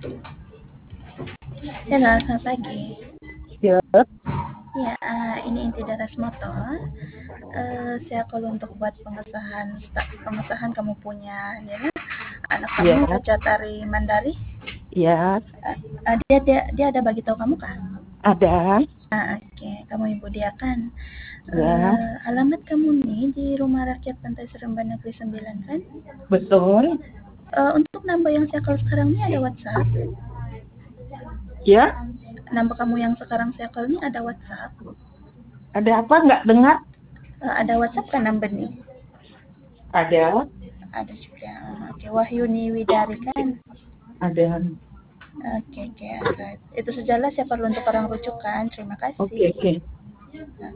Halo, selamat pagi. Ya, Ya, ini inti Daras Motor. Saya call untuk buat pengesahan kamu punya ya, anak kamu ya, Caca Tari Mandari. ya, Dia ada bagi tahu kamu kah? ada, Oke, kamu ibu dia kan. ya, Alamat kamu nih di Rumah Rakyat Pantai Seremban Negeri 9 kan? betul, Untuk nambah yang saya call sekarang ini ada WhatsApp. ya, Nambah kamu yang sekarang saya call ini ada WhatsApp. ada apa nggak dengar? Ada WhatsApp kan number nih? Ada, Ada juga. Oke, Wahyuni Widari kan? ada, Oke, alright. Itu sajalah saya perlu untuk orang rujukan. Terima oke, kasih. oke.